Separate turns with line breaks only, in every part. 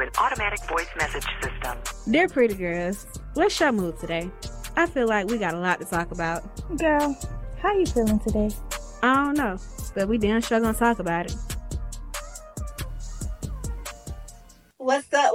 an automatic voice message system.
Dear pretty girls, what's your mood today? I feel like we got a lot to talk about.
Girl, how you feeling today?
I don't know, but we damn sure gonna talk about it.
What's up?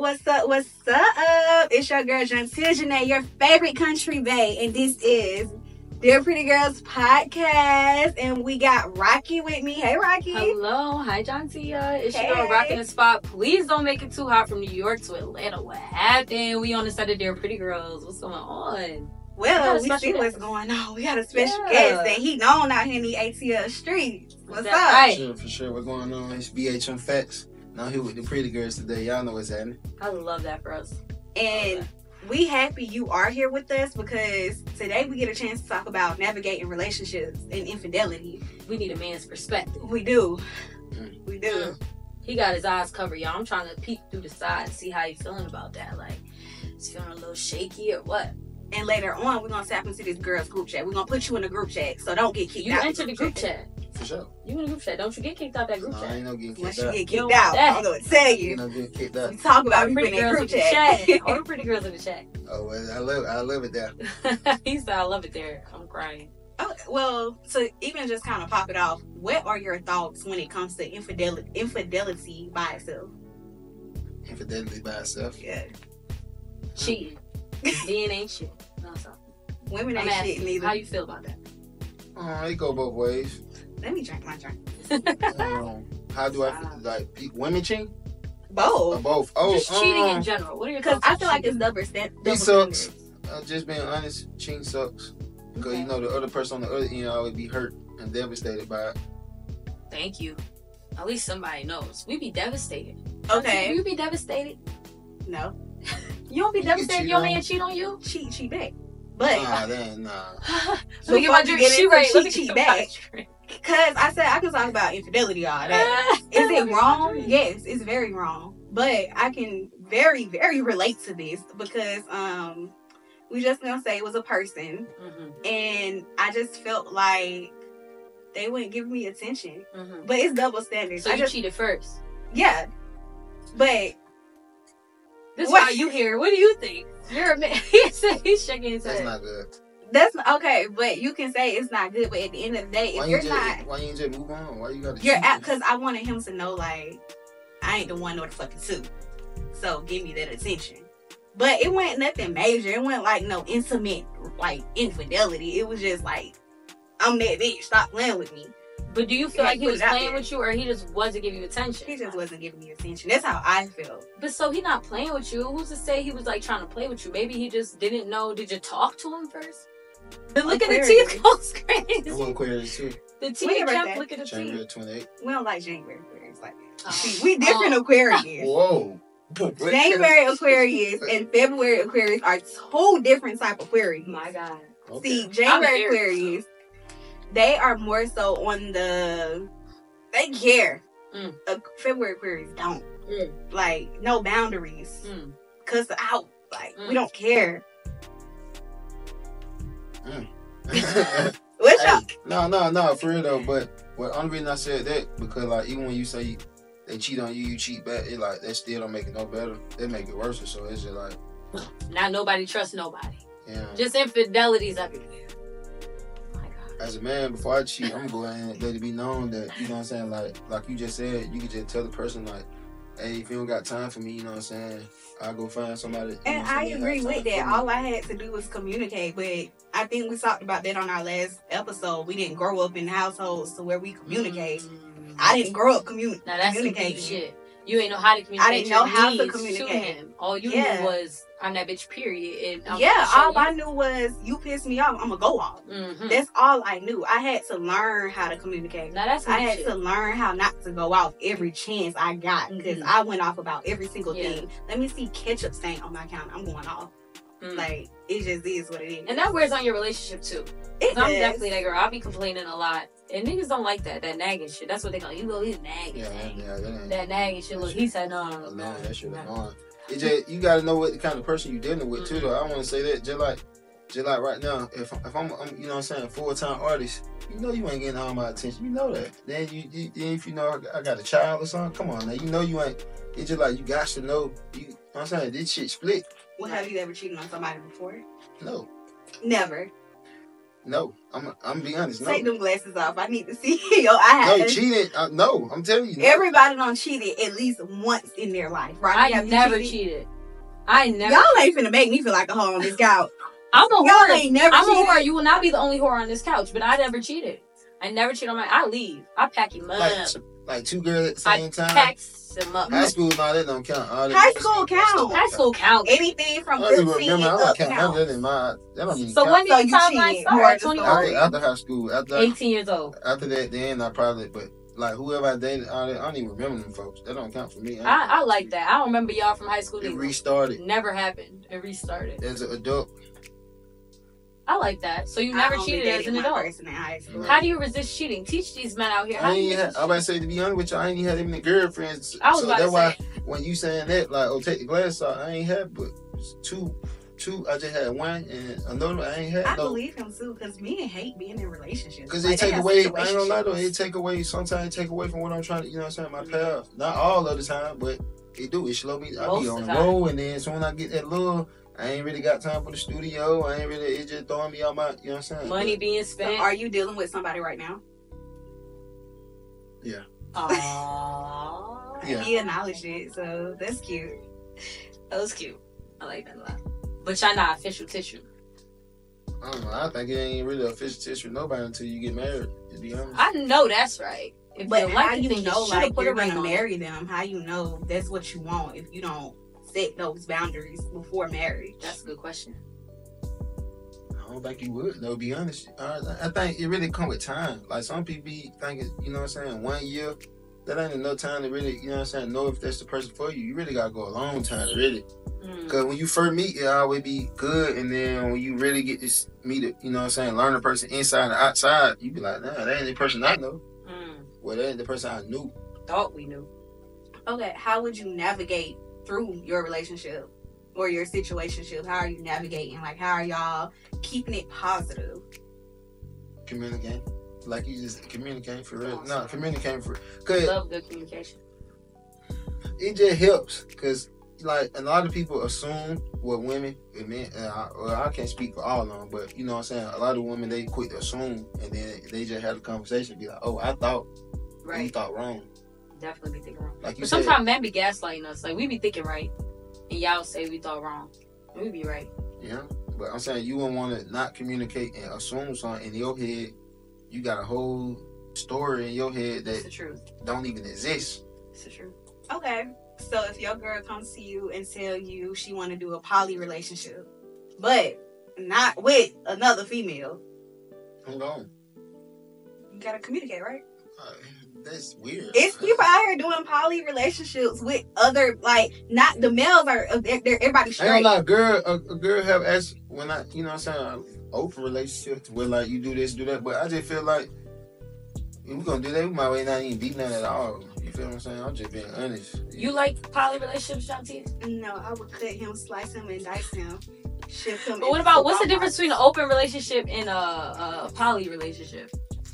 It's your girl, Jantia Janae, your favorite country bae, and this is Dear Pretty Girls Podcast, and we got Rocky with me. Hey, Rocky.
Hello. Hi, Jantia. It's your girl,
Hey.
rocking the spot. Please don't make it too hot from New York to Atlanta. What happened? We on the set of Dear Pretty Girls. What's going on?
Well,
We
we
got a
see
special
what's
guest.
going on. We got a special
Yeah.
guest, and he known out here in the ATL streets. What's
that
up?
right?
For sure. What's going on? It's BHM Facts. Now here with the pretty girls today. Y'all know what's happening.
I love that for us.
And we happy you are here with us because today we get a chance to talk about navigating relationships and infidelity.
We need a man's perspective.
We do.
Mm.
We do.
He got his eyes covered, y'all. I'm trying to peek through the side and see how you feeling about that. Like, is feeling a little shaky or what?
And later on, we're going to tap into this girls group chat. We're going to put you in a group chat, so don't get kicked
You
out.
enter the group chat.
For sure.
You in the group chat. Don't you get kicked out that group
No, I
chat.
ain't no getting
Once
kicked
you
out.
get
You don't
kicked out,
want that.
I don't know what to tell
You
you.
know, getting kicked out.
We talk about
All the
people in
pretty
that
girls
group
in the
chat.
chat. All the pretty girls in the chat.
Oh, well, I love it there.
He said, I love it there. I'm crying.
Oh, well, so even just kind of pop it off, what are your thoughts when it comes to infidelity by itself?
Infidelity by itself.
Yeah.
Cheating. Being ain't shit. No, so.
Women
I'm
ain't
asking
shit
you, how
neither.
you feel about that?
It go both ways.
Let me drink my drink.
How do I feel? Like, women cheat? Or
Both.
both? Oh,
Just cheating in general. What are your
Because
thoughts
I
on
feel like it's
cheating?
double
He
standards.
sucks. Just being honest, cheating sucks. Because,
Okay.
you know, the other person on the other end always be hurt and devastated by it.
Thank you. At least somebody knows. We be devastated.
Okay.
You be devastated.
No.
You don't be
You
devastated
cheat
if your
on-
man cheat on you?
Cheat back. But,
Nah, that ain't, nah.
Let me get my
Before you
drink.
get
She
into
ready. Let me
cheat
get my
back.
drink.
because I said I can talk about infidelity all that. Is it wrong? Yes, it's very wrong. But I can very, very relate to this because we just gonna say it was a person,
Mm-hmm.
and I just felt like they wouldn't give me attention.
Mm-hmm.
But it's double standards.
So
I
you
just
cheated first.
yeah, but
This is
What?
why you here. What do you think? You're a man. He said he's shaking his
That's
head.
not good.
that's okay. But you can say it's not good. But at the end of the day,
Why
if
you
you're not,
why you just move on? Why you gotta
you're
cheat?
out because I wanted him to know like I ain't the one nor the fucking two. So give me that attention. But it wasn't nothing major. It wasn't like no intimate like infidelity. It was just like I'm that bitch. Stop playing with me.
But do you feel
Yeah,
like he
put
was
it out
playing
there.
with you, or he just wasn't giving you attention?
He just wasn't giving me attention. That's how I felt.
But so he not playing with you. Who's to say he was like trying to play with you? Maybe he just didn't know. Did you talk to him first? Then look at the
Aquarius.
teeth go
I
crazy.
want Aquarius too.
The
When
teeth
your
kept
birthday?
look at the teeth.
January 28th.
We don't like January Aquarius like that.
Oh.
See, we different
Oh.
Aquarius.
Whoa.
January Aquarius and February Aquarius are two different type of Aquarius.
My God.
Okay.
See,
I'm an
January
Aries.
Aquarius, they are more so on the they care.
Mm.
February Aquarius don't.
Mm.
Like no boundaries.
Mm.
Cuss out. Like we
Mm.
don't care.
Mm.
What's
Hey,
y'all?
no, for real though. But what only reason I said that because like even when you say they cheat on you, you cheat back. It like that still don't make it no better. They make it worse. So it's just like
Now nobody trusts nobody.
yeah.
Just infidelities everywhere. My God.
As a man, before I cheat, I'm going to let it be known that you know what I'm saying. Like you just said, you can just tell the person like, hey, if you don't got time for me, you know what I'm saying. I'll go find somebody.
And I agree with that. All I had to do was communicate, but I think we talked about that on our last episode. We didn't grow up in households to where we communicate.
Mm.
I didn't grow up
Now that's some deep
communicating.
shit. You ain't know how to communicate.
I didn't know
your
how to
needs
communicate.
him. All you
Yeah.
knew was I'm that bitch. Period. And I'm
Yeah,
gonna
all
show
I knew was you piss me off, I'm gonna go off.
you. Mhm.
That's all I knew. I had to learn how to communicate.
Now that's
I
some
had
shit.
to learn how not to go off every chance I got because
Mhm.
I went off about every single
Yeah.
thing. Let me see ketchup stain on my counter. I'm going off.
Mm.
Like it just is what it is.
And that wears on your relationship too.
it
'Cause I'm
does.
definitely that girl. I be complaining a lot, and niggas don't like that nagging shit. That's what they call you. Go, he's nagging.
Yeah, that ain't.
That nagging shit. Look, he said no.
Annoying. That shit
no.
annoying. It just you gotta know what the kind of person you dealing with too. Though I want to say that just like right now, if I'm you know what I'm saying full time artist, You know you ain't getting all my attention. You know that. Then if you know I got a child or something, come on now. You know you ain't. It's just like you got to know. You know what I'm saying? This shit split.
Well, have you ever cheated on somebody before?
No.
Never.
No. I'm be honest. No.
Take them glasses off. I need to see your eyes.
No, cheated. No, I'm telling you. No.
Everybody done cheated at least once in their life, right?
I never cheated. I never.
Y'all ain't finna make me feel like a hoe on this couch.
I'm a
Y'all
whore.
ain't never
I'm a
cheated.
whore. You will not be the only whore on this couch, but I never cheated. I never cheated on I leave. I pack him up.
Like two girls at the same time.
Pack them up.
High school, no, that don't count.
High school counts.
High school counts.
Anything from
I don't
15
even remember. I
up
don't count none
counts.
of that in my. That don't even
So
count.
when did
So
you
you
time I
cheated.
start?
More
At 24?
After high school, after
18 years old.
After that, then I probably, but like whoever I dated, I don't even remember them folks. That don't count for me.
I like that. I don't remember y'all from high school.
It
either.
restarted
Never happened. It restarted.
as an adult.
I like that. So you
I
never
only
cheated
dated
as an
one
adult.
person in high school.
How do you resist cheating? Teach these men out here. How
I
do you
ain't had,
resist
I about to say, to be honest with you, I ain't even had that many girlfriends.
I was
so
about to
that's why
say.
when you saying that, like, oh, take the glass off, I ain't had but two. I just had one, and another one I ain't had
I
no.
believe him too, because men hate being in relationships.
Because
Like,
it take
they have
away, I ain't gonna lie though,
situationships.
it take away, sometimes it take away from what I'm trying to, you know what I'm saying, my path. Not all of the time, but it do, it slow me, I
Most
be
of
on
the
the
time.
road, and then so when I get that little, I ain't really got time for the studio, I ain't really, it just throwing me out my, you know what I'm saying.
money being
So
spent?
are you dealing with somebody right now?
Yeah.
Aww.
Yeah.
He acknowledged it, so that's cute.
That was cute. I like that a lot. But y'all not official tissue.
I don't know, I think it ain't really official tissue with nobody until you get married, to be honest.
I know that's right. If
But
you
how
like it,
you
then
know,
you should have
like,
put a
you're
ring
gonna
on it.
marry them? How you know that's what you want if you don't set those boundaries before marriage?
That's a good question.
I don't think you would, though, be honest. I think it really come with time. Like, some people be thinking, you know what I'm saying, 1 year, that ain't enough time to really, you know what I'm saying, know if that's the person for you. You really gotta go a long time to really. Because when you first meet, it always be good, and then when you really get to meet it, you know what I'm saying, learn the person inside and outside, you be like, nah, that ain't the person I know. Well, that ain't the person I knew.
Thought we knew.
Okay, how would you navigate through your relationship or your situationship? How are you navigating? Like, how are y'all keeping it positive?
Communicate. Like, you just communicate for real.
Awesome.
No, communicate for real. Because
Love good communication.
it just helps. Because, like, a lot of people assume with women, with men, I can't speak for all of them, but, you know what I'm saying, a lot of women, they quit to assume, and then they just have a conversation, be like, oh, I thought, you
Right.
thought wrong.
Definitely be thinking wrong.
Like you
But
said,
sometimes men be gaslighting us. Like, we be thinking right. And y'all say we thought wrong. And we be right.
yeah. But I'm saying you wouldn't want to not communicate and assume something in your head. You got a whole story in your head
It's the
that
truth.
don't even exist.
It's the truth.
Okay, so if your girl comes to you and tell you she want to do a poly relationship, but not with another female,
I'm gone.
you gotta communicate, right?
That's weird.
It's people out here doing poly relationships with other, like, not the males are, they're everybody
I ain't
straight.
gonna lie, a girl have asked when I, you know what I'm saying, an open relationship where like you do this, do that, but I just feel like if we're gonna do that, we might well not even be none at all. You feel what I'm saying? I'm just being honest.
You like poly relationships, Shanti?
No, I would cut him, slice him, and dice him. Shift him.
But what about, what's the difference between an open relationship and a poly relationship?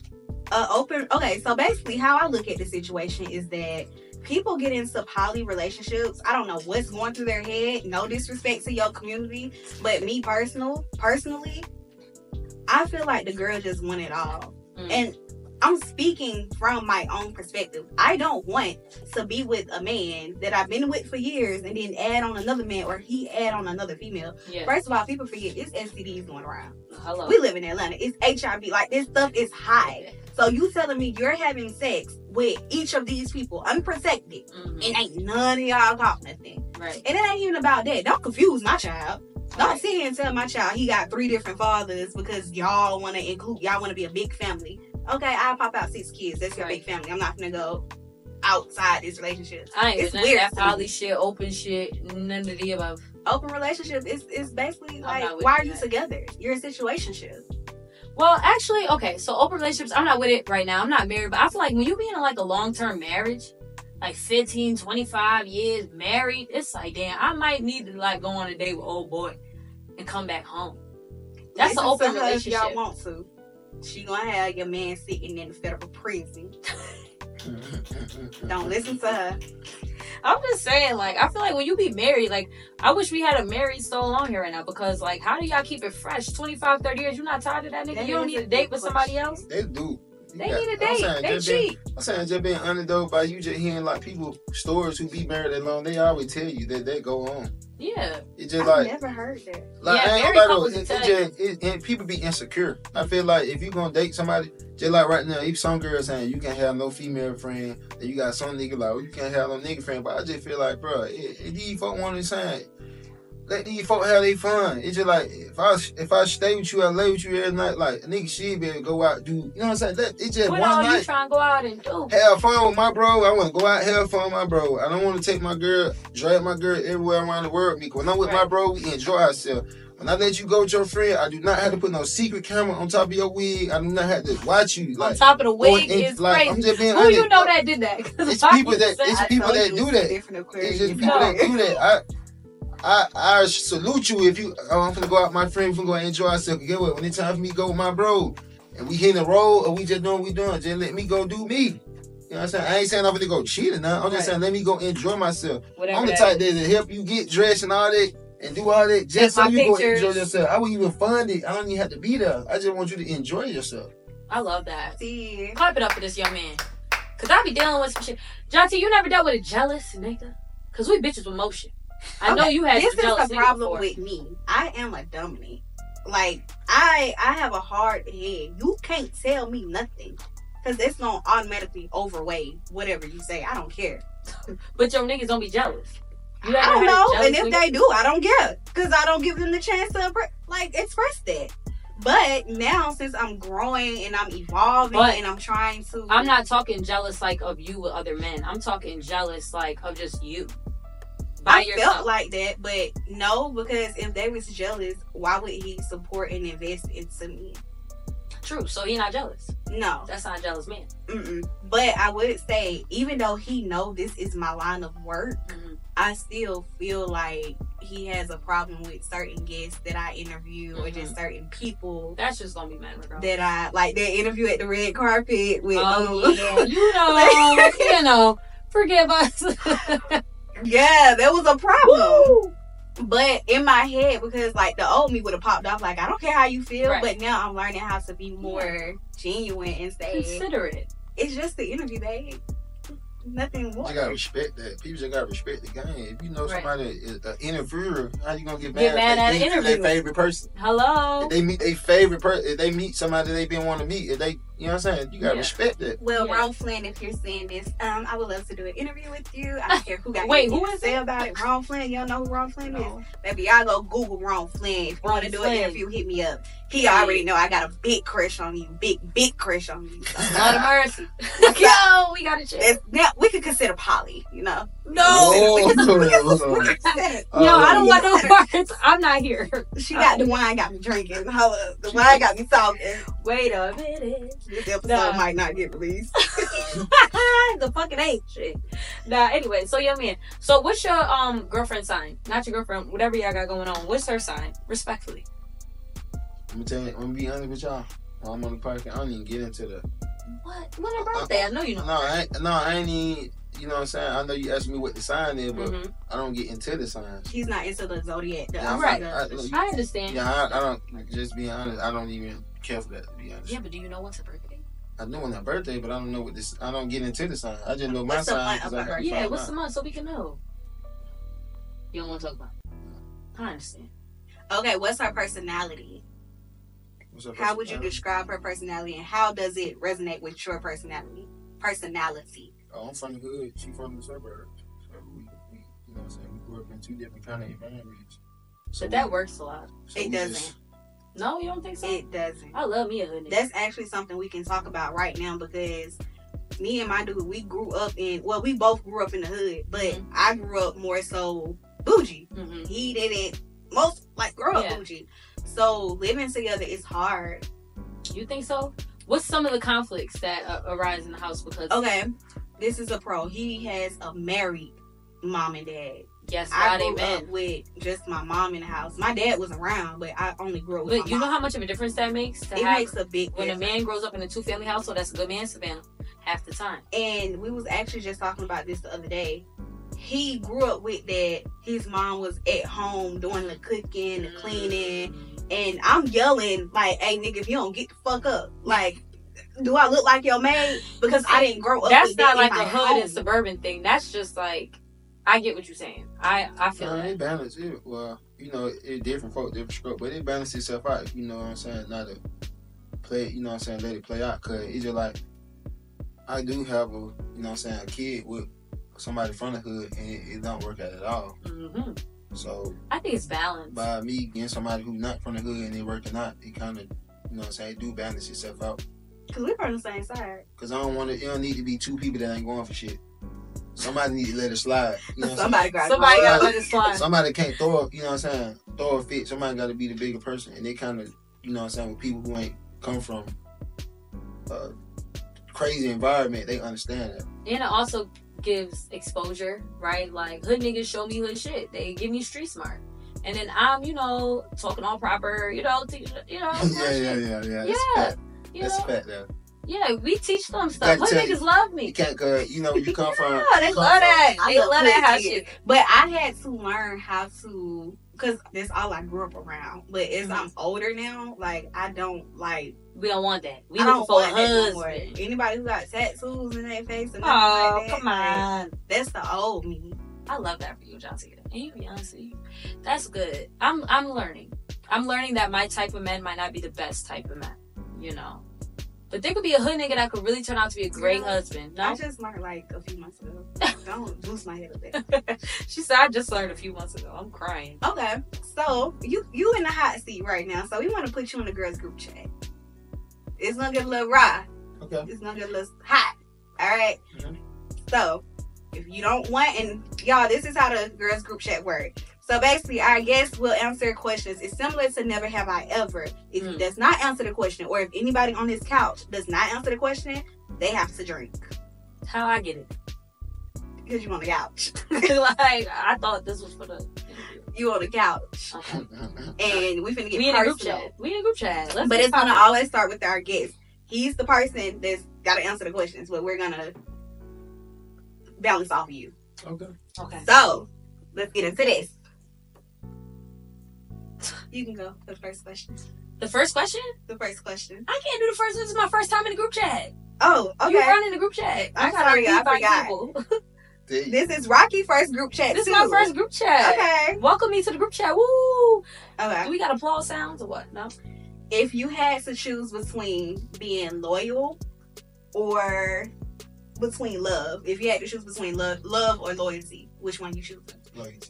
Okay, so basically how I look at the situation is that people get into poly relationships. I don't know what's going through their head. No disrespect to your community, but me personally, I feel like the girl just want it all. And I'm speaking from my own perspective. I don't want to be with a man that I've been with for years and then add on another man or he add on another female.
Yeah.
First of all, people forget it's STDs going around.
Hello.
We live in Atlanta. It's HIV. Like, this stuff is high. So you telling me you're having sex with each of these people unprotected and ain't none of y'all caught nothing.
Right.
And it ain't even about that. Don't confuse my child. Don't
Right.
sit here and tell my child he got 3 different fathers because y'all want to be a big family. Okay, I'll pop out 6 kids. That's your
Right.
big family. I'm not gonna go outside this relationship.
I ain't
It's
with none of
weird
that
to me.
poly shit, open shit, none of the above.
Open relationship is basically like,
not with
why are you
that.
together? You're a situationship.
Well, actually, okay, so open relationships, I'm not with it right now. I'm not married, but I feel like when you be in like a long-term marriage, like 15, 25 years married, it's like, damn, I might need to like go on a date with old boy and come back home. That's an
Listen
open
to her if
relationship.
y'all want to. She gonna have your man sitting in the federal prison. Don't listen to her.
I'm just saying, like, I feel like when you be married, like, I wish we had a married soul on here right now, because, like, how do y'all keep it fresh? 25, 30 years, you not tired of that nigga?
That
You don't
is
need
a
a date
good
with somebody else?
They do.
They need a date. They cheat.
I'm saying just being underdog by you just hearing like people stories who be married that long, they always tell you that they go on.
Yeah.
It's just
I've
like
never heard that.
Like,
Yeah,
I ain't
married
gonna lie,
couples
though,
will tell you.
and people be insecure. I feel like if you gonna date somebody, just like right now, if some girl saying you can't have no female friend, and you got some nigga like, oh, you can't have no nigga friend, but I just feel like, bro, if these folk want to say, let these folk have their fun. It's just like, if I stay with you, I lay with you every night, like, a nigga should be able to go out, do, you know what I'm saying? It's just
What
one
all you
night.
trying to go out and do?
Have fun with my bro. I want to go out, have fun with my bro. I don't want to take my girl, drag my girl everywhere around the world. Because when I'm with my bro, we enjoy ourselves. When I let you go with your friend, I do not have to put no secret camera on top of your wig. I do not have to watch you. Like,
On top of the wig is
like,
crazy.
I'm just being
Who
honest.
you know that did that?
It's people that
I told
do
you
that.
different
It's just
Aquarius.
people that do that. I salute you if you. I'm gonna go out with my friend. We're gonna enjoy ourselves. Get what? When it's time for me to go with my bro, and we hitting the road, or we just doing what we doing, just let me go do me. You know what I'm saying? I ain't saying I'm gonna go cheating now. I'm just saying let me go enjoy myself.
Whatever
I'm the
that
type that help you get dressed and all that, and do all that just so
my
you go
pictures.
enjoy yourself. I wouldn't even fund it. I don't even have to be there. I just want you to enjoy yourself.
I love that.
See,
Clap it up for this young man. Cause I be dealing with some shit. John T, you never dealt with a jealous nigga? Cause we bitches with motion. I know you had
this
some
is
jealous
the
niggas
problem
before.
with me. I am a dominant. Like I have a hard head. You can't tell me nothing, cause it's gonna automatically overweigh whatever you say. I don't care.
But your niggas don't be jealous. You
I
ever
don't
had a
know,
jealous
and if
nigga?
they do, I don't care, cause I don't give them the chance to express that. But now, since I'm growing and I'm evolving
But
and I'm trying to,
I'm not talking jealous like of you with other men. I'm talking jealous like of just you. By
I
yourself.
felt like that, but no, because if they was jealous, why would he support and invest into me?
True. So he not jealous.
No.
That's not a jealous man.
Mm-mm. But I would say, even though he know this is my line of work, I still feel like he has a problem with certain guests that I interview or just certain people
That's just gonna be mad regardless.
that I like. That interview at the red carpet with.
Oh yeah, you know, forgive us.
Yeah, there was a problem. But in my head, because like the old me would have popped off, like I don't care how you feel,
Right.
but now I'm learning how to be more genuine and say
Considerate.
it's just the interview, babe. Nothing more.
You gotta respect that. People just gotta respect the game. If you know
Right.
somebody is an interviewer, how you gonna get mad,
Get mad at an
their
interviewer.
favorite person?
Hello.
If they meet their favorite person, if they meet somebody they been want to meet, if they, you know what I'm saying, you gotta
Yeah.
respect that.
Well,
Yeah.
Ron Flynn, if you're saying this, I would love to do an interview with you. I don't care who got
Wait,
anything
who
to
is
say
it?
about it. Ron Flynn, y'all know who Ron Flynn
No.
is? Baby, y'all go Google Ron Flynn. If you want to
Ron
do
Flynn.
an interview, hit me up. He
Yeah.
already know I got a big crush on you. Big crush on you.
Lord of mercy. Yo, we got to check.
Now, we could consider Polly, you know?
No.
We could consider-
Yo, I don't want no parts. I'm not here.
She got the wine, got me drinking. Hold up. The wine got me talking.
Wait a minute.
This episode
Nah.
might not get released.
The fucking ain't shit. Nah, anyway, so young man. So what's your girlfriend sign? Not your girlfriend, whatever y'all got going on. What's her sign? Respectfully.
I'm gonna tell you, I'm gonna be honest with y'all. While I'm on the podcast, I don't even get into the.
What? When her birthday? I know you know.
No, I ain't even. You know what I'm saying? I know you asked me what the sign is, but
Mhm.
I don't get into the signs.
He's not into the zodiac.
Yeah, I'm
Right.
I
I understand.
Yeah, I don't. Just being honest, I don't even care for that. To be honest,
Yeah, but do you know what's her birthday?
I know when her birthday, but I don't know what this. I don't get into the sign. I just know my
What's the
sign.
point
'cause
of
I
her
got
birthday?
Yeah,
found
what's
out.
the month so we can know? You don't want to talk about it. I understand.
Okay, what's her personality?
What's up,
How would you
personality?
describe her personality, and how does it resonate with your personality?
Oh, I'm from the hood. She from the suburbs. So we you know what I'm saying? We grew up in two different kind of environments. So
But that works a lot.
so
It
we
doesn't.
just-
No, you don't think so?
It doesn't.
I love me a hood nigga.
That's actually something we can talk about right now, because me and my dude, we grew up in, well, we both grew up in the hood, but
Mhm.
I grew up more so bougie.
Mm-hmm.
He didn't grow up
Yeah.
bougie. So living together is hard.
You think so? What's some of the conflicts that arise in the house because?
Okay, this is a pro. He has a married mom and dad.
Yes,
I
God,
grew up
amen.
with just my mom in the house. My dad was around, but I only grew up with
But
my
you know
mom.
how much of a difference that makes? To
It
have,
makes a big
when a
difference.
man grows up in a 2-family household, that's a good man, Savannah, half the time.
And we was actually just talking about this the other day. He grew up with that. His mom was at home doing the cooking, the cleaning, and I'm yelling like, "Hey, nigga, if you don't get the fuck up, like, do I look like your maid?" Because I didn't grow up.
That's
with
not
that
like
in
a
my
hood
home.
and suburban thing. That's just like, I get what you're saying. I feel
No,
that.
it balance it. Well, you know, it different folk, different scope, but it balance itself out. You know what I'm saying? Not to play. You know what I'm saying? Let it play out, cause it's just like I do have a, you know what I'm saying, a kid with somebody from the hood, and it don't work out at all.
Hmm.
So
I think it's balanced.
by me getting somebody who's not from the hood and it working out, it kind of, you know what I'm saying, it do balance itself out.
Cause we're on the same side.
Cause I don't want to. It don't need to be two people that ain't going for shit. Somebody need to let it slide. You know what I'm
Somebody got
Somebody gotta let it slide.
Somebody can't throw a, you know what I'm saying, throw a fit. Somebody got to be the bigger person, and they kind of, you know what I'm saying, with people who ain't come from a crazy environment, they understand that.
And it also gives exposure, right? Like, hood niggas show me hood shit. They give me street smart. And then I'm, you know, talking all proper, you know,
yeah. That's
Yeah,
fat.
you
That's
know?
fat though.
Yeah, we teach them stuff.
Gotta
Hood
tell you,
niggas love
You
me.
can't, cause you know you come from.
Yeah, they
you come
love
from-
that.
I
They
love
love that
hood
hot
shit.
shit.
But I had to learn how to, because that's all I grew up around. But as I'm older now, like, I don't like.
We don't want that. We
I
looking
don't
for a
want that no more.
husband.
Anybody who got tattoos in their face and nothing
Oh,
like that,
come
like,
on.
that's the old me.
I love that for you, Jonty. And you be honest with you. That's good. I'm learning. I'm learning that my type of man might not be the best type of man, you know. But there could be a hood nigga that could really turn out to be a great
Yeah.
husband. No?
I just learned like a few months ago. Don't boost my head up there.
She said I just learned a few months ago. I'm crying.
Okay, so you in the hot seat right now. So we want to put you in the girls group chat. It's gonna get a little raw.
Okay.
It's gonna get a little hot. All right.
Mhm.
So if you don't want, and y'all, this is how the girls group chat works. So basically, our guests will answer questions. It's similar to Never Have I Ever. If he does not answer the question, or if anybody on this couch does not answer the question, they have to drink
How I get it?
because you on the couch.
Like, I thought this was for the interview.
You on the couch,
Okay.
and we finna get
We in a group
personal.
chat. We in a group chat. Let's
But
get
it's gonna
poppin'.
always start with our guest. He's the person that's gotta answer the questions, but we're gonna balance off of you.
Okay.
Okay.
So let's get into this. You can go for the first question.
The first question?
The first question.
I can't do the first one. This is my first time in the group chat.
Oh, okay.
You running the group chat.
I'm
gotta
sorry, I
beat by
forgot.
people.
This is Rocky first group chat.
This is
too.
my first group chat.
Okay.
Welcome me to the group chat. Woo! Do
Okay.
we got applause sounds or what? No?
If you had to choose between being loyal or between love, if you had to choose between love or loyalty, which one you choose?
Loyalty.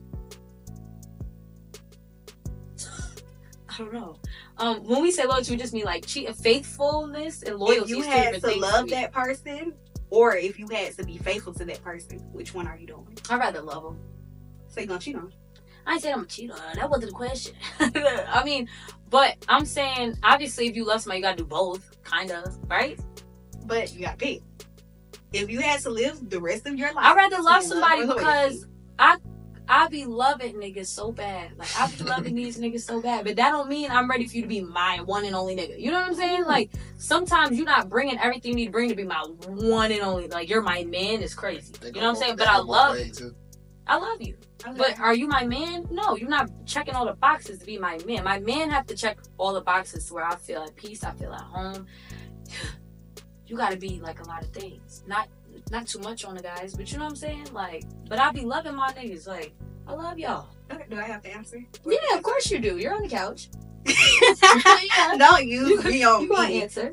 I don't know. When we say loyalty, we just mean like faithfulness and loyalty.
If you
is two
had
different
to
things
love
me.
that person, or if you had to be faithful to that person, which one are you doing?
I'd rather love them.
So you gonna cheat on?
I ain't saying I'm a cheater. That wasn't the question. I mean, but I'm saying, obviously, if you love somebody, you gotta do both, kind of, right?
But you gotta pick. If you had to live the rest of your life,
I'd rather love
between
somebody
or loyalty,
because I be loving niggas so bad. Like, I be loving these niggas so bad. But that don't mean I'm ready for you to be my one and only nigga. You know what I'm saying? Like, sometimes you're not bringing everything you need to bring to be my one and only. Like, you're my man is crazy.
They
You
go
know what I'm
both-
saying?
they
But I
go both
love
ways, too.
I love you.
Okay.
But are you my man? No, you're not checking all the boxes to be my man. My man have to check all the boxes to where I feel at peace, I feel at home. You gotta be like a lot of things. Not too much on the guys, but you know what I'm saying? Like, but I be loving my niggas. Like, I love y'all.
Okay, do I have to answer?
Yeah, of course you do. You're on the couch.
Don't use me on
You gonna
me.
answer.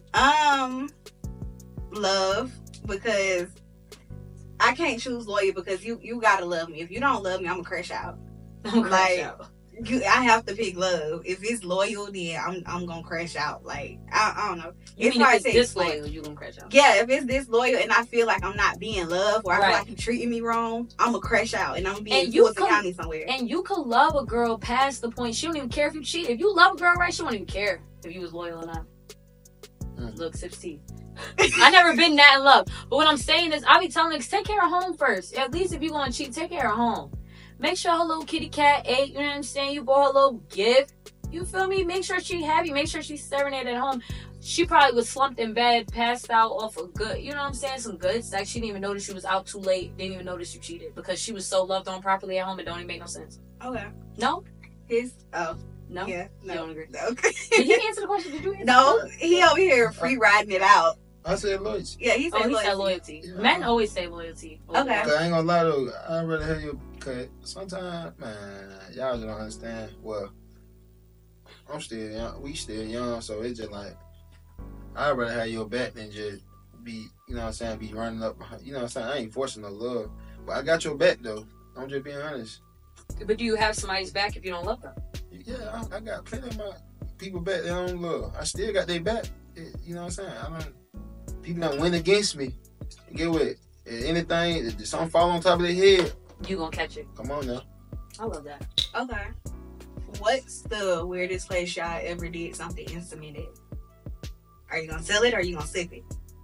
Love, because I can't choose loyal because you gotta love me. If you don't love me, I'm gonna crash out.
I'm gonna
Like,
crash out.
I have to pick love. If it's loyal, then I'm gonna crash out. Like, I don't know.
You
It's
mean
hard
if
to
it's
explain.
disloyal, you gonna crash out.
Yeah, if it's disloyal and I feel like I'm not being loved, or I
Right.
feel like you treating me wrong, I'm gonna crash out and I'm gonna be
And
in
you
Fulton
come-
County somewhere.
And you could love a girl past the point she don't even care if you cheat. If you love a girl right, she won't even care if you was loyal or not. Look, sips tea. I never been that in love. But what I'm saying is, I be telling niggas, take care of home first. At least if you gonna cheat, take care of home. Make sure her little kitty cat ate. You know what I'm saying? You bought her a little gift. You feel me? Make sure she happy. Make sure she's serenaded at home. She probably was slumped in bed, passed out off of good. You know what I'm saying? Some good sex. She didn't even notice she was out too late. Didn't even notice you cheated because she was so loved on properly at home. It don't even make no sense.
Okay.
No?
No. Yeah.
You don't agree.
Okay.
Did he answer the question? Did you answer?
No, he over here free riding it out.
I said loyalty.
Yeah, he said
Oh, he
loyalty.
said loyalty.
Yeah.
Men always say loyalty.
Okay.
Cause I ain't gonna lie though, I'd rather hear you. Cause sometimes, man, y'all just don't understand. Well, I'm still young. We still young, so it's just like I'd rather have your back than just be, you know what I'm saying, be running up. You know what I'm saying? I ain't forcing no love, but I got your back though. I'm just being honest.
But do you have somebody's back if you don't love them?
Yeah, I got plenty of my people back that I don't love. I still got their back. You know what I'm saying? People don't win against me. Get with it. If anything, if something fall on top of their head,
You gonna catch it.
come on now.
I love that.
Okay. What's the weirdest place y'all ever did something intimate at? Are you gonna sell it or are you gonna sip it?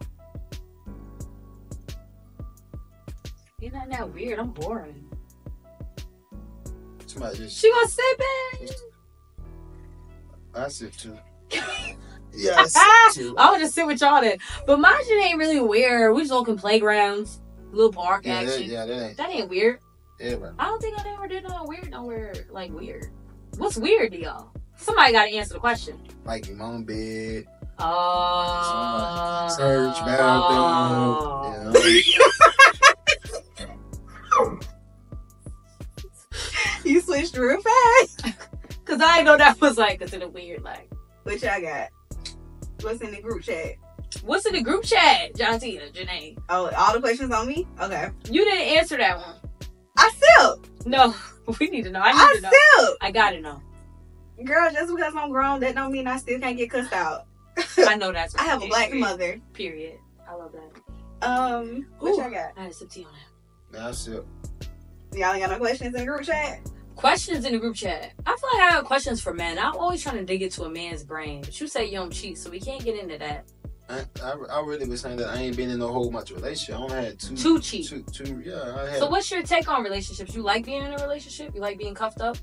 You're not that weird. I'm boring.
Somebody just,
She gonna sip it.
I sip too. Yeah, I sip too.
I would just sit with y'all then. But my shit ain't really weird. We just walking playgrounds, little park
Yeah,
action.
that
That ain't weird.
ain't right.
I don't think I ever did nothing weird nowhere. Like weird. What's weird to y'all? Somebody got to answer the question.
Like your mom bed,
Oh.
search bathroom. You know.
You switched real fast.
Cause I didn't know that was like considered weird. Like,
What y'all got? What's in the group chat?
what's in the group chat? John Tina, Janae.
Oh, all the questions on me? Okay.
You didn't answer that one.
I still.
No, we need to know. I need to know.
still.
I gotta know.
Girl, just because I'm grown, that don't mean I still can't get cussed out.
I know that's.
I have a black
period.
mother.
Period. I love that.
What
Ooh.
y'all got?
I had to sip tea on that.
Nah, I sip.
Y'all ain't got no questions in the group chat?
Questions in the group chat. I feel like I have questions for men. I'm always trying to dig into a man's brain. But you say you don't cheat, so we can't get into that.
I really was saying that I ain't been in no whole much relationship. I only had two.
Two cheat.
Two, yeah. I had.
So what's your take on relationships? You like being in a relationship? You like being cuffed up?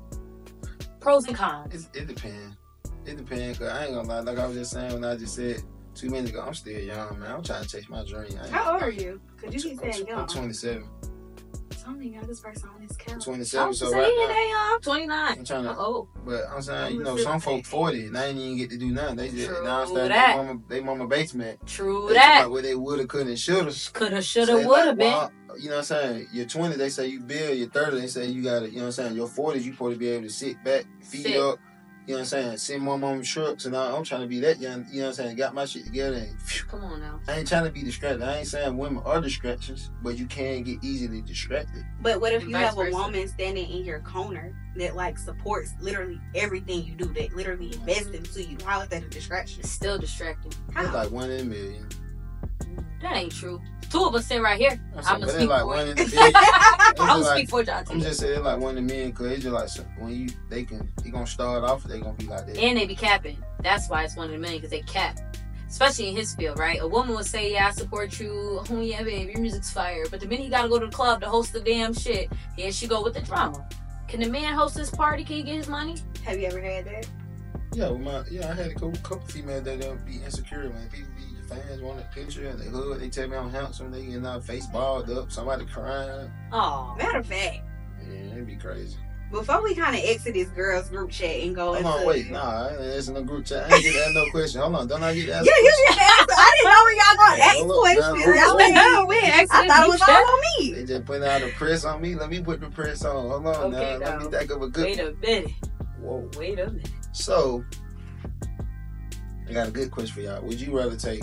Pros and cons.
It depends. It depends, cause I ain't gonna lie. Like I was just saying when I just said 2 minutes ago, I'm still young, man. I'm trying to chase my dream.
How old are you? Because you keep saying
I'm
young.
27.
I'm the youngest person on this count.
27. So
say
right
you
now,
that young. I'm 29.
I'm trying to.
Oh,
But I'm saying, you know,
Who's
some
it?
folk 40, and they ain't even get to do nothing. They just
True
now start
that.
they mama basement.
true
They
that.
about where they woulda, coulda, and shoulda.
Coulda,
So
shoulda,
they
woulda
like,
been.
well, you know what I'm saying? You're 20, they say you build. You're 30, they say you gotta, you know what I'm saying? Your 40s, you supposed to be able to sit back, feet
Sit.
up, you know what I'm saying? Send one mom trucks, and I'm trying to be that young, you know what I'm saying? Got my shit together, and phew.
Come on now.
I ain't trying to be distracted. I ain't saying women are distractions, but you can get easily distracted.
But what if you
Vice
have a
versa.
woman standing in your corner that like supports literally everything you do, that literally invests into you? How is that a distraction?
It's still distracting.
It's
How?
like 1 in a million.
That ain't true. Two of us sit right here.
I'm
I'ma
saying, but
speak
it's like
for
1
you.
in a million.
I'm
It's
gonna
like-
speak for John
I'm
T.
just saying, like 1 in a million, cause it's just like when he gonna start off, they gonna be like that.
And they be capping. That's why it's 1 in a million, because they cap. Especially in his field, right? A woman will say, yeah, I support you. Oh, yeah, babe, your music's fire. But the minute he got to go to the club to host the damn shit, here she go with the drama. Can the man host this party? Can he get his money?
Have you ever had that?
Yeah, I had a couple females that don't be insecure when people be the fans want a picture and they hood. They tell me I'm handsome. They get our face balled up. Somebody crying.
Oh,
Matter of fact,
Yeah, it'd be crazy.
before we kind of exit this girls group chat and go
Hold
into
on, wait, nah, I ain't answering no group chat. I ain't get to ask no question. Hold on, don't I get to ask?
Yeah, you get to answer. I didn't know where y'all gonna ask
Hold up,
questions.
now,
Y'all ain't know.
we
I thought it was all on me.
They just putting out the press on me. Let me put the press on. Hold on,
Okay,
now. Let me
now.
think of a good.
Wait a minute.
Whoa.
Wait a minute.
So, I got a good question for y'all. Would you rather take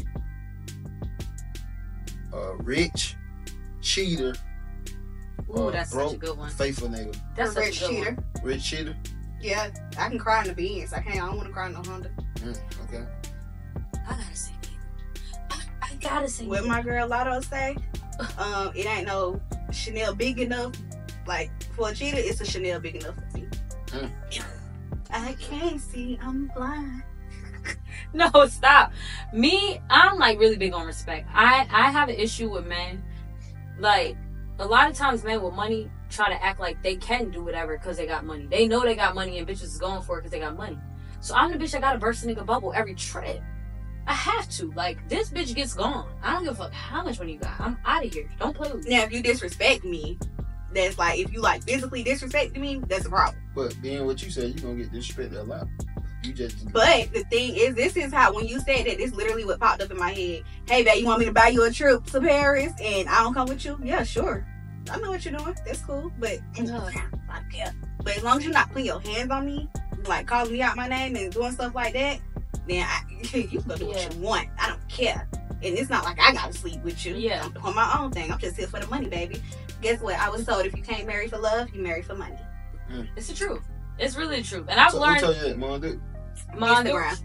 a rich cheater
Ooh,
or
that's
broke
such a good one.
faithful nigga?
That's such
Rich
a good
cheater.
one.
Rich cheater?
Yeah, I can cry in the Benz. I can't. I don't want to cry in no Honda.
Okay.
I gotta say neither. I gotta say
What
neither.
my girl Lotto say? It ain't no Chanel big enough. Like for a cheater, it's a Chanel big enough for me. I can't see. I'm blind.
No, stop. Me, I'm like really big on respect. I have an issue with men. Like, a lot of times men with money, try to act like they can do whatever because they got money. They know they got money and bitches is going for it because they got money. So I'm the bitch that gotta burst a nigga bubble every trip. I have to. Like, this bitch gets gone. I don't give a fuck how much money you got. I'm out of here. Don't play with me.
Now, if you disrespect me, that's like, if you like physically disrespecting me, that's a problem.
But being what you said, you're gonna get disrespected a lot. You just.
But the thing is, this is how, when you said that, this literally what popped up in my head. Hey, babe, you want me to buy you a trip to Paris and I don't come with you? Yeah, sure. I know what you're doing. That's cool. But I don't care. But as long as you're not putting your hands on me, like calling me out my name and doing stuff like that, then you can do what you want. I don't care. And it's not like I gotta sleep with you.
Yeah.
I'm doing my own thing. I'm just here for the money, baby. Guess what? I was told if you can't marry for love, you marry for money.
It's the truth. It's really the truth. And I've
So
learned.
who told you that, Mom?
Instagram.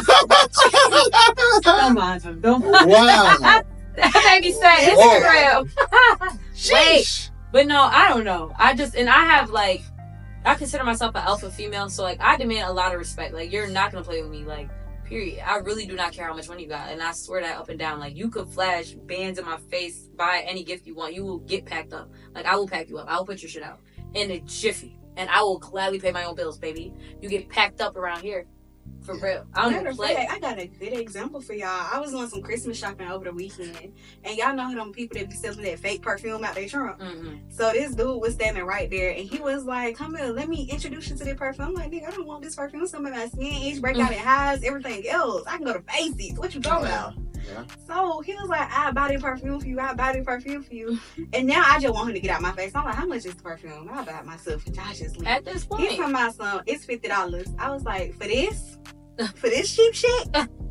Don't mind him. Don't mind him.
Wow.
That made me say Instagram.
Sheesh.
But no, I don't know. I have like, I consider myself an alpha female, so like I demand a lot of respect. Like, you're not gonna play with me, like, period. I really do not care how much money you got, and I swear that up and down. Like, you could flash bands in my face, buy any gift you want, you will get packed up. Like, I will pack you up. I will put your shit out in a jiffy, and I will gladly pay my own bills, baby. You get packed up around here. For real. I don't even play.
I got a good example for y'all. I was doing some Christmas shopping over the weekend. And y'all know them people that be selling that fake perfume out their trunk.
Mm-hmm.
So this dude was standing right there. And he was like, come here, let me introduce you to this perfume. I'm like, nigga, I don't want this perfume. It's gonna make my skin itch, break out in hives, everything else. I can go to Basics. What you talking about?
Yeah.
So he was like, I'll buy the perfume for you. I'll buy the perfume for you. And now I just want him to get out my face. I'm like, how much is the perfume? I'll buy it myself. And I just leave.
At this point.
He's talking about some, it's $50. I was like, for this? For this cheap shit?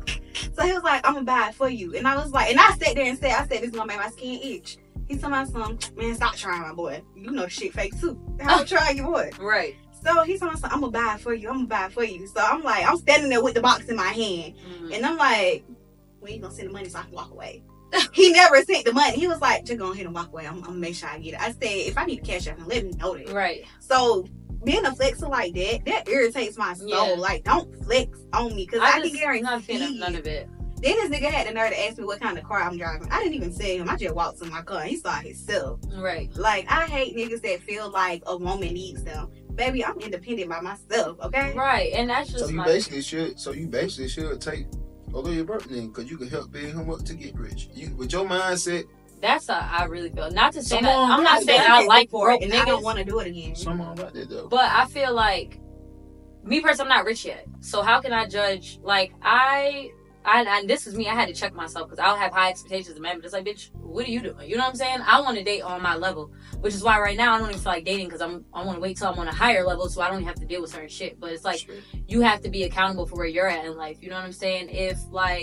So he was like, I'm gonna buy it for you. And I was like, and I sat there and said, this is gonna make my skin itch. He's talking about some, man, stop trying, my boy. You know the shit fake too. How try your boy?
Right.
So he's talking about, I'm gonna buy it for you. I'm gonna buy it for you. So I'm like, I'm standing there with the box in my hand.
Mm-hmm.
And I'm like, when you gonna send the money so I can walk away? He never sent the money. He was like, just go ahead and walk away. I'm gonna make sure I get it. I said, if I need to cash out, let me know that.
Right.
So being a flexer like that irritates my soul.
Yeah.
Like, don't flex on me, because I can guarantee
not a fan of none of it.
Then this nigga had the nerve to ask me what kind of car I'm driving. I didn't even say him. I just walked to my car and he saw himself.
Right.
Like, I hate niggas that feel like a woman needs them. Baby, I'm independent by myself, okay?
Right. And that's just
So you basically should take although your birthday, because you can help build him up to get rich. You with your mindset.
That's how I really feel. Not to say
Come
that
on,
I'm not
right
saying
there.
I like
for
broke
it, and I don't
niggas,
want to do it again.
Someone like that though.
but I feel like me personally, I'm not rich yet. So how can I judge? Like and this is me. I had to check myself because I'll have high expectations of men. But it's like, bitch, what are you doing? You know what I'm saying? I want to date on my level, which is why right now I don't even feel like dating because I want to wait till I'm on a higher level so I don't even have to deal with certain shit. But it's like you have to be accountable for where you're at in life. You know what I'm saying? If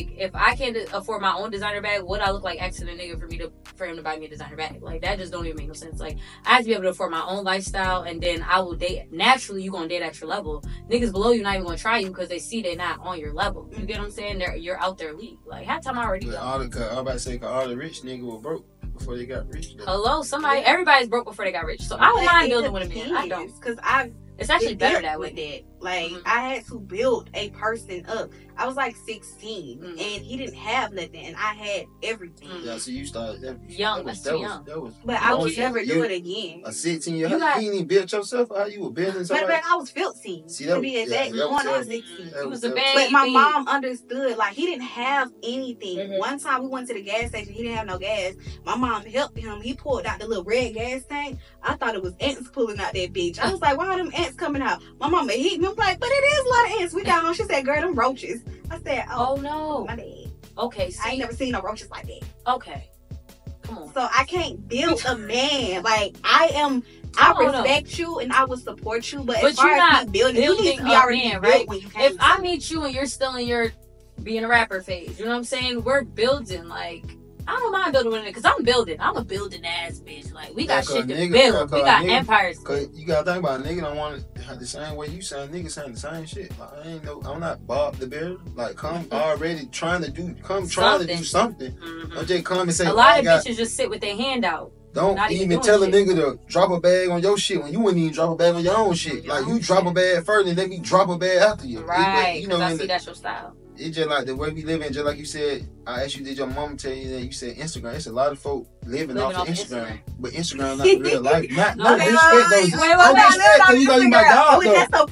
I can't afford my own designer bag, would I look like X and a nigga for him to buy me a designer bag? Like that just don't even make no sense. Like I have to be able to afford my own lifestyle, and then I will date. Naturally, you gonna date at your level. Niggas below you not even gonna try you because they see they're not on your level. You get what I'm saying? You're out their league. Like half time I already
But
know.
I was about to say, 'cause all the rich niggas were broke before they got rich. Though.
Hello, everybody's broke before they got rich. So I don't mind building with a man. I don't.
Because
It's actually better that way.
with that. Like,
Mhm.
I had to build a person up. I was like 16,
Mhm.
and he didn't have nothing, and I had everything.
Mhm.
Yeah, so you started
Young, that's too young.
That was.
But I would
you-
never do
you-
it again.
A 16-year-old.
You got-
You ain't even built yourself. How you were building
Matter
somebody?
of fact, I was 15
See,
to
that
be
was-
exact.
yeah, that was
Going on
terrible.
16.
That
He was
that
a baby.
But my mom understood. Like, he didn't have anything.
Mhm.
One time we went to the gas station. He didn't have no gas. My mom helped him. He pulled out the little red gas tank. I thought it was ants pulling out that bitch. I was like, why are them ants coming out? My mama hit me. I'm like, but it is a lot of ants. We got home. She said, girl, them roaches. I said,
Oh
oh,
no.
my bad.
Okay,
I ain't
see.
never seen no roaches like that.
Okay. Come on.
So I can't build a man. Like, I
don't know.
respect you and I will support you. But
But
as far
you're
as
not
me building, you need
building
to be
a
already
man,
built
right?
when you came.
If I meet you and you're still in your being a rapper phase, you know what I'm saying? We're building. Like, I don't mind building with it because I'm building. I'm a building ass bitch. Like, we got
Yeah,
shit to
'cause nigga-
build. We got
nigga-
empires.
Cause you gotta think about it, nigga don't want to have the same way you sound. Nigga sound the same shit. Like I'm not Bob the Bear. Like already trying to do something.
Mhm.
Don't just come and say
A lot
I
of
got,
bitches just sit with their hand out.
don't
not even
even
doing
tell a
shit.
nigga to drop a bag on your shit when you wouldn't even drop a bag on your own shit.
Your
Like
own
you drop
shit.
a bag first and let me drop a bag after you.
Right.
You
Because
know,
I
in
see
the,
that's your style.
it's just like the way we live in. Just like you said, I asked you, did your mom tell you that? You said Instagram. It's a lot of folk living off of Instagram, but Instagram not real life. Not disrespect those. No disrespect, because you know you my dog though.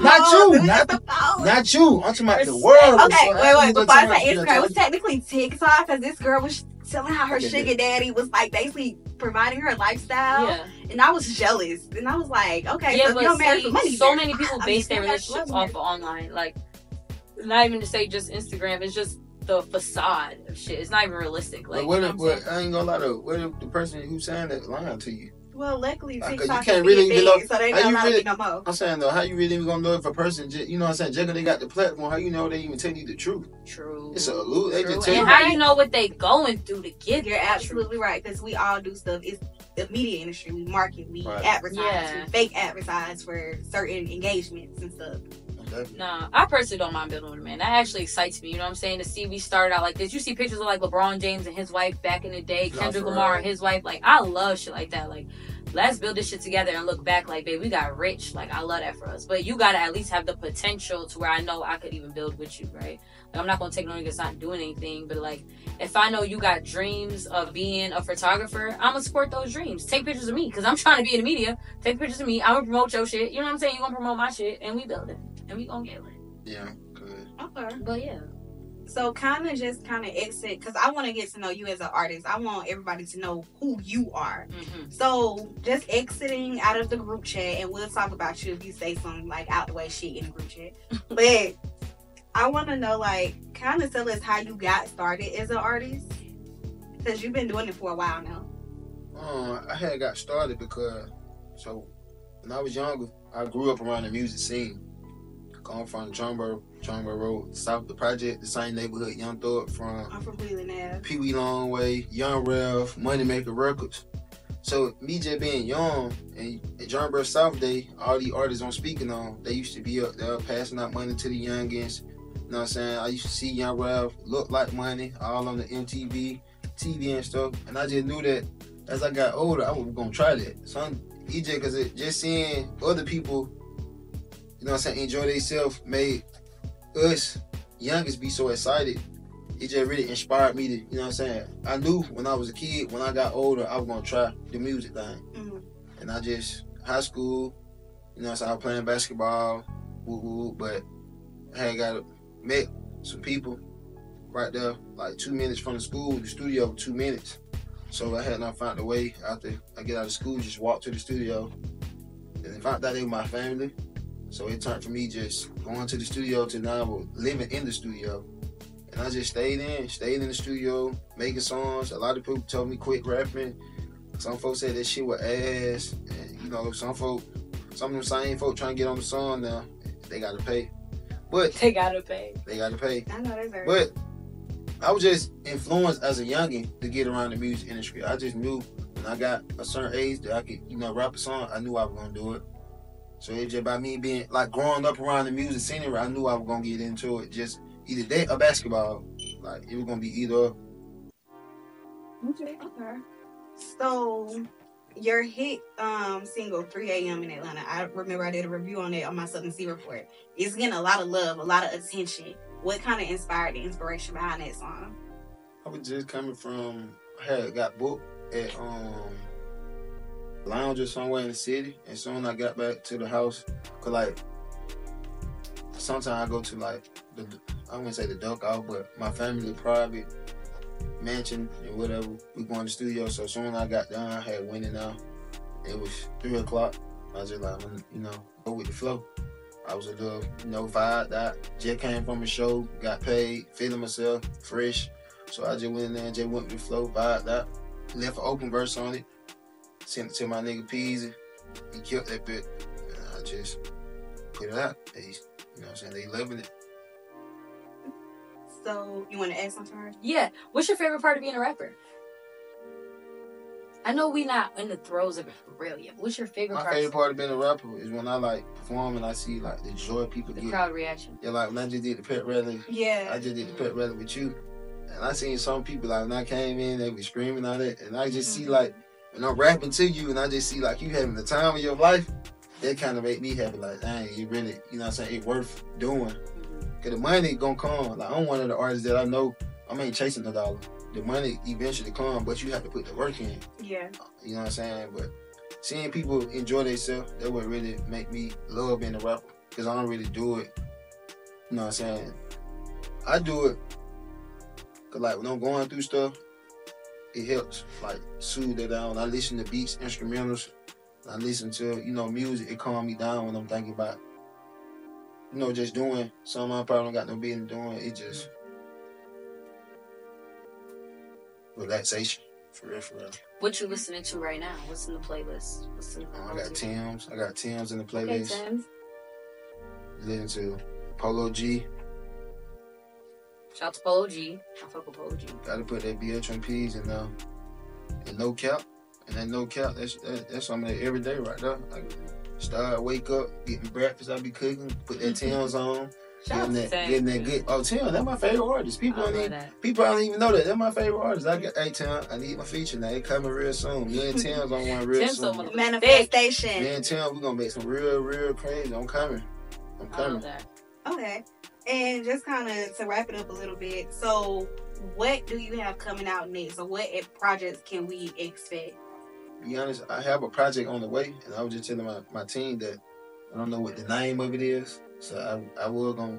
Not you. I'm talking about the world.
Okay, wait. Before I say Instagram, it was technically TikTok because this girl was telling how her sugar daddy was like basically providing her lifestyle.
Yeah.
And I was jealous. And I was like, okay,
Yeah,
so
but
you don't marry for money.
so many people base their relationships off of online. Like, not even to say just Instagram, it's just the facade of shit. It's not even realistic. Like,
but I ain't gonna lie though. What if the person who's saying that lying to you?
Well, luckily
Like,
TikTok
you can't
is
really
big,
know-
so they
how
don't
you
allow
really-
me no more.
I'm saying though, how you really even gonna know if a person, you know what I'm saying? Just 'cause they got the platform, how you know they even tell you the truth?
true.
It's a illusion. They
True.
just tell
And
you.
how you know what they going through to get
You're
that
absolutely right, because we all do stuff. It's the media industry. We market, we
Right.
advertise,
Yeah.
we fake advertise for certain engagements and stuff.
Definitely.
Nah, I personally don't mind building with a man. That actually excites me. You know what I'm saying? To see we started out like this. You see pictures of like LeBron James and his wife back in the day,
No,
Kendrick
for
Lamar
real.
and his wife. Like, I love shit like that. Like, let's build this shit together and look back like, babe, we got rich. Like, I love that for us. But you gotta at least have the potential to where I know I could even build with you, right? Like, I'm not gonna take no niggas not doing anything, but like, if I know you got dreams of being a photographer, I'm gonna support those dreams. Take pictures of me, because I'm trying to be in the media. Take pictures of me. I'm gonna promote your shit. You know what I'm saying? You gonna promote my shit, and we build it. And we gonna get it.
Yeah, good.
Okay.
But yeah.
So kind of exit, because I want to get to know you as an artist. I want everybody to know who you are.
Mm-hmm.
So just exiting out of the group chat, and we'll talk about you if you say some like out the way shit in the group chat. But I want to know, like, kind of tell us how you got started as an artist, because you've been doing it for a while now.
I had got started because, so when I was younger, I grew up around the music scene. Going from Johnboro Road, south of the project, the same neighborhood, Young Thorpe, from
I'm from Cleveland Ave.
Pee Wee Longway, Young Rev, Moneymaker Records. So me just being young, and at Johnboro South Day, all the artists I'm speaking on, they used to be up there passing out money to the youngins. You know what I'm saying? I used to see Young Rev look like money, all on the MTV, TV and stuff. And I just knew that as I got older, I was gonna try that. So because just seeing other people, you know what I'm saying, enjoy themselves made us youngest be so excited. It just really inspired me to, you know what I'm saying. I knew when I was a kid, when I got older, I was gonna try the music thing.
Mm-hmm.
And I just, high school, you know what I'm saying, I was playing basketball, but I had met some people right there, like 2 minutes from the studio 2 minutes. So I had not found a way after I get out of school, just walk to the studio. And I found out they were my family. So it turned from me just going to the studio to now living in the studio. And I just stayed in the studio, making songs. A lot of people told me quit rapping. Some folks said that shit was ass. And you know, some of them same folk trying to get on the song now, they gotta pay. But
They gotta pay.
they gotta pay.
I know that's right.
But I was just influenced as a youngin' to get around the music industry. I just knew when I got a certain age that I could, you know, rap a song, I knew I was gonna do it. So it's just by me being, like, growing up around the music scenery, I knew I was gonna get into it. Just either that or basketball. Like, it was gonna be either or.
Okay. So your hit single 3 a.m. in Atlanta, I remember I did a review on it on my Southern C report. It's getting a lot of love, a lot of attention. What kind of inspired the inspiration behind that song?
I was just coming from, I had got booked at lounge or somewhere in the city, and soon I got back to the house, cause like sometimes I go to like I wouldn't say the duck off, but my family private mansion and whatever. We go in the studio, so soon as I got done, I had went in there. It was 3 o'clock. I was just like, you know, go with the flow. I was a little, you know, vibe that just came from a show, got paid, feeling myself, fresh. So I just went in there and just went with the flow, vibe that. Left an open verse on it. Sent it to my nigga Peasy. He killed that bit. And I just put it out. You know what I'm saying? They loving it.
So you want to ask something?
Yeah. What's your favorite part of being a rapper? I know we not in the throes of it for real yet. What's your favorite
My
part?
favorite part of being a rapper is when I like perform and I see like the joy people
The
get.
crowd reaction.
Yeah, like when I just did the pet rally.
Yeah.
I just did the pet rally with you. And I seen some people like when I came in, they were screaming on it. And I just see like, when I'm rapping to you and I just see like you having the time of your life, that kind of make me happy. Like, dang, you really, you know what I'm saying, it's worth doing. Cause the money gonna come. Like I'm one of the artists that I know I ain't chasing the dollar. The money eventually come, but you have to put the work in.
Yeah.
You know what I'm saying? But seeing people enjoy themselves, that would really make me love being a rapper. Cause I don't really do it. You know what I'm saying? I do it cause like when I'm going through stuff, it helps like soothe it down. I listen to beats, instrumentals. I listen to, music. It calm me down when I'm thinking about, just doing something I probably don't got no business doing. It just relaxation. For real, for real.
What you listening to right now? What's in the playlist?
I got Tim's. I got Tim's in the
Okay,
playlist.
Tim.
Listen to Polo G.
Shout out to Polo G. I fuck with Polo G.
Gotta put that BHMPs in there. And No Cap. And that No Cap, that's something that every day right there. Like, start, wake up, getting breakfast, I be cooking, put that Tim's on.
Shout out to Tim.
Getting that good. Oh, Tim, that's my favorite artist. People don't even know that. That's my favorite artist. Hey, Tim, I need my feature now. It coming real soon. Me and Tim's on one real
Tim's
soon.
Manifestation.
Me and Tim, we gonna make some real crazy. I'm coming.
I love that.
Okay. And just kind of to wrap it up a little bit. So, what do you have coming out next? Or what projects can we expect?
Be honest, I have a project on the way, and I was just telling my team that I don't know what the name of it is. So I was gonna,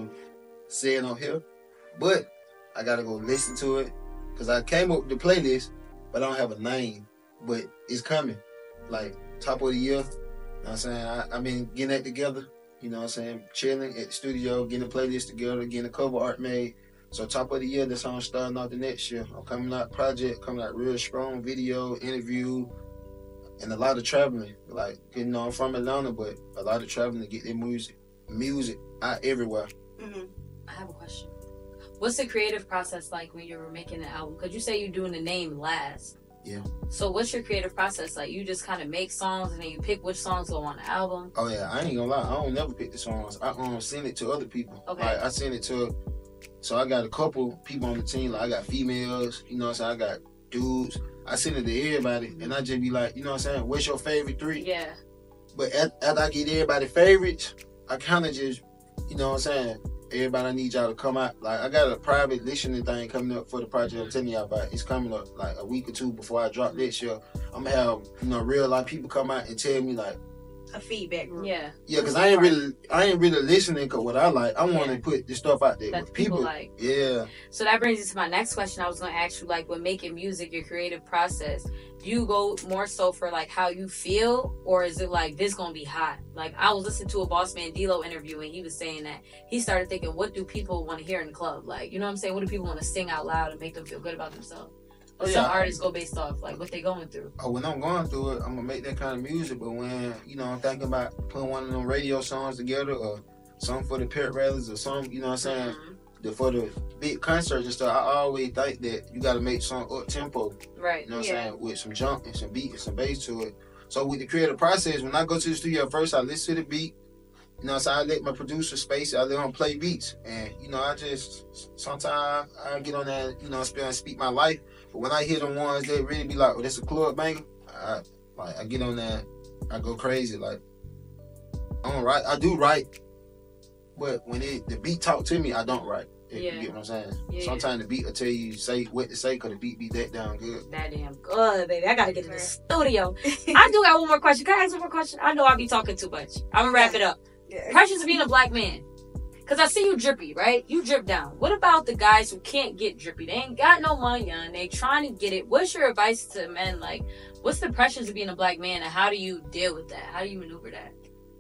say it on here, but I gotta go listen to it because I came up with the playlist, but I don't have a name. But it's coming, like top of the year. You know what I'm saying? I've been getting that together. You know what I'm saying? Chilling at the studio, getting a playlist together, getting a cover art made. So top of the year, that's how I'm starting out the next year. I'm coming out real strong, video, interview, and a lot of traveling. Like, I'm from Atlanta, but a lot of traveling to get their music out everywhere.
Mm-hmm.
I have a question. What's the creative process like when you're making an album? Because you say you're doing the name last.
Yeah.
So what's your creative process like? You just kind of make songs and then you pick which songs go on the album?
Oh yeah, I ain't gonna lie. I don't never pick the songs. I send it to other people.
Okay.
Like I send it to. So I got a couple people on the team. Like I got females. You know what I'm saying? I got dudes. I send it to everybody, and I just be like, you know what I'm saying? What's your favorite 3?
Yeah.
But after I get everybody favorites, I kind of just, you know what I'm saying? Everybody, I need y'all to come out. Like, I got a private listening thing coming up for the project I'm telling y'all about. It's coming up like a week or 2 before I drop this year. I'm gonna have, real life people come out and tell me like,
a feedback group.
Yeah.
Yeah, because I ain't really listening to what I like. I want to put the stuff out there
that
with people
like.
Yeah.
So that brings me to my next question. I was going to ask you, like, when making music, your creative process, do you go more so for like how you feel, or is it like this gonna be hot? Like, I was listening to a Boss Man D-Lo interview, and he was saying that he started thinking, what do people want to hear in the club? Like, you know what I'm saying? What do people want to sing out loud and make them feel good about themselves? Some artists go based off like what they going through.
Oh, when I'm going through it, I'm gonna make that kind of music. But when I'm thinking about putting one of them radio songs together, or something for the pet rallies, or something, you know what I'm saying, for the big concerts and stuff, I always think that you got to make something up tempo.
Right.
You know what I'm saying, with some jump and some beat and some bass to it. So with the creative process, when I go to the studio first, I listen to the beat. You know, so I let my producer space it. I let him play beats, and I just sometimes I get on that, speak my life. But when I hear the ones that really be like, oh, that's a club banger, I get on that, I go crazy. Like, I don't write, I do write, but when the beat talk to me, I don't write. You get what I'm saying? Yeah. Sometimes the beat will tell you say what to say, because the beat be that damn good.
That damn good, baby. I gotta get in the studio. I do got one more question. Can I ask one more question? I know I be talking too much. I'm gonna wrap it up. Yeah. Pressures of being a black man. Because I see you drippy, right? You drip down. What about the guys who can't get drippy? They ain't got no money and they trying to get it. What's your advice to men? Like, what's the pressures of being a black man, and how do you deal with that? How do you maneuver that?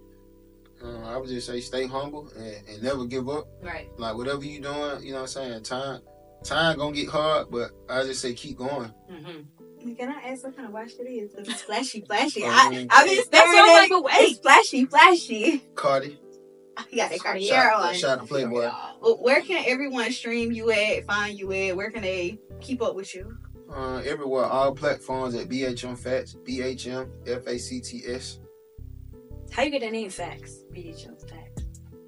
I would just say stay humble and never give up.
Right.
Like, whatever you doing, you know what I'm saying? Time gonna get hard, but I just say keep going.
Mm-hmm. Can I ask what kind of watch it is? Because it's flashy. I've been
staring at it.
It's flashy.
Cardi.
You got a Cartier on.
Shout out to Playboy.
Where can everyone stream you at, find you at? Where can they keep up with you?
Everywhere, all platforms at BHM Facts, BHM FACTS.
How you get that name Facts? BHM Facts.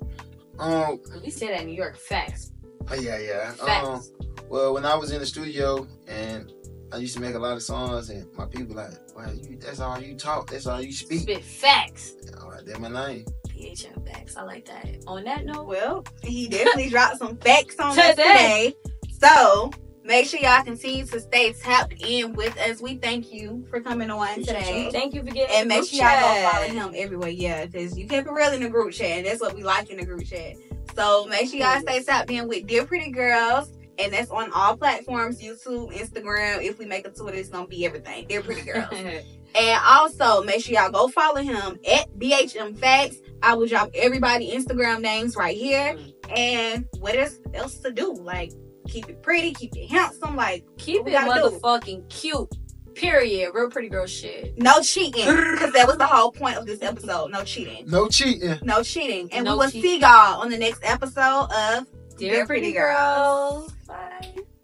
We say that in New York, Facts.
Yeah.
Facts.
Well, when I was in the studio and I used to make a lot of songs, and my people like, wow, that's all you talk, that's all you speak.
Spit facts.
All right, that's my name.
BHM facts. I like that. On that note,
Well, he definitely dropped some facts on us today. So make sure y'all continue to stay tapped in with us. We thank you for coming on today.
thank you for getting
And make sure y'all go follow him everywhere. Yeah, because you kept it real in the group chat. And that's what we like in the group chat. So make sure y'all stay tapped in with Dear Pretty Girls. And that's on all platforms, YouTube, Instagram. If we make a Twitter, it's going to be everything. Dear Pretty Girls. And also, make sure y'all go follow him at BHM Facts. I will drop everybody Instagram names right here. And what else to do? Like, keep it pretty, keep it handsome. Like,
keep it motherfucking cute. Period. Real pretty girl shit.
No cheating. Because that was the whole point of this episode. No cheating.
No cheating.
No cheating. And
No
we will
cheating.
see y'all on the next episode of
Dear Pretty Girls. Bye.